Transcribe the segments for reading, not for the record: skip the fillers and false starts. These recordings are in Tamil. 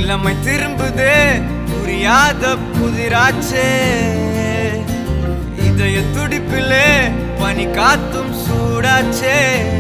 இளமை திரும்புதே புரியாத புதிராச்சே இதய துடிப்பிலே பனி காத்தும் சூடாச்சே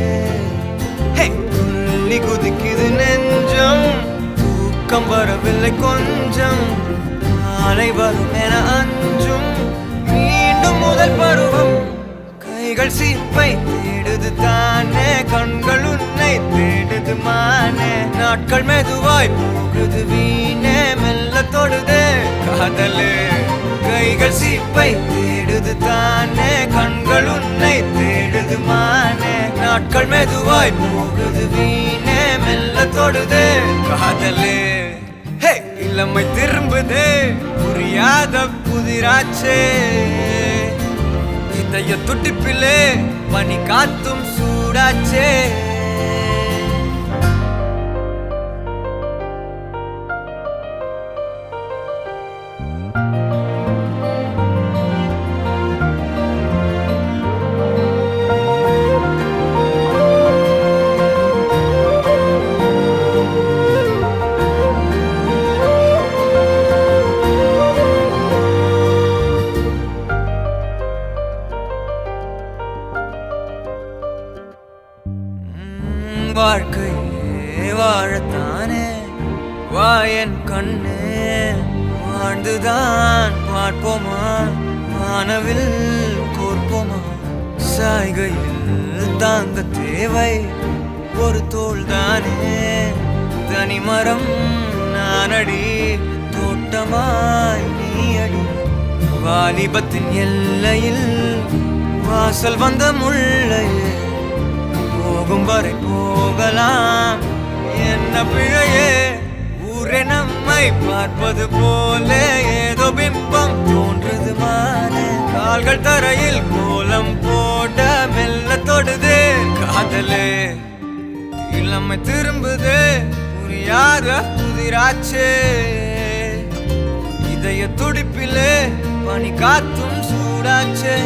துள்ளி குதிக்குது நெஞ்சம் தூக்கம் வரவில்லை கொஞ்சம் நாளை வரும் என அஞ்சும் மீண்டும் முதல் பருவம் கைகள் சீப்பை தேடுது தானே கண்கள் உன்னை தேடுது மானே நாட்கள் மெதுவாய் போகுது வீணே மெல்ல தொடுதே காதலே கைகள் சீப்பை தேடுது தானே கண்கள் உன்னை தேடுது மானே நாட்கள் மெதுவாய் போகுது வீணே மெல்ல தொடுதே காதலே இளமை திரும்புதே புரியாத புதிராச்சே இதய துடிப்பிலே பனி காத்தும் சூடாச்சே வாழ்க்கையே வாழத்தானே வாயன் கண்ணே வாழ்ந்துதான் பார்ப்போமா வானவில் கோர்ப்போமா சாய்கையில் தாங்க தேவை ஒரு தோள்தானே தனிமரம் நானடி தோட்டமாய் நீ அடி வாலிபத்தின் எல்லையில் வாசல் வந்த முள்ளையே போகும் வரை போகலாம் என்ன பிழையே ஊரே நம்மை பார்ப்பது போல ஏதோ பிம்பம் தோன்றுது மானே கால்கள் தரையில் கோலம் போட மெல்ல தொடுதே காதலே இளமை திரும்புதே புரியாத புதிராச்சே இதய துடிப்பிலே பனி காத்தும் சூடாச்சே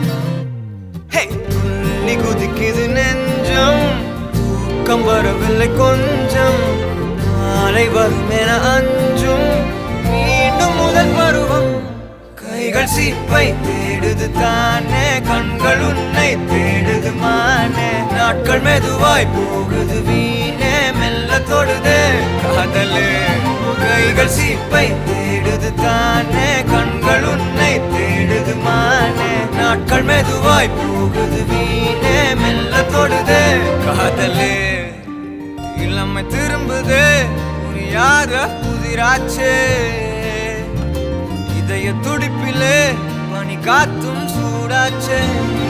துள்ளி குதிக்குது நெஞ்சம் தூக்கம் வரவில்லை கொஞ்சம் நாளை வரும் என அஞ்சும் மீண்டும் முதல் பருவம் கைகள் சீப்பை தேடுது தானே கண்கள் உன்னை தேடுது மானே நாட்கள் மெதுவாய் போகுது வீணே மெல்ல தொடுதே காதலே கைகள் சீப்பை தேடுது தானே கண்கள் உன்னை தேடுது மானே நாட்கள் மெதுவாய் போகுது வீணே மெல்ல தொடுதே காதலே இளமை திரும்புதே புரியாத புதிராச்சே இதய துடிப்பிலே பனி காத்தும் சூடாச்சே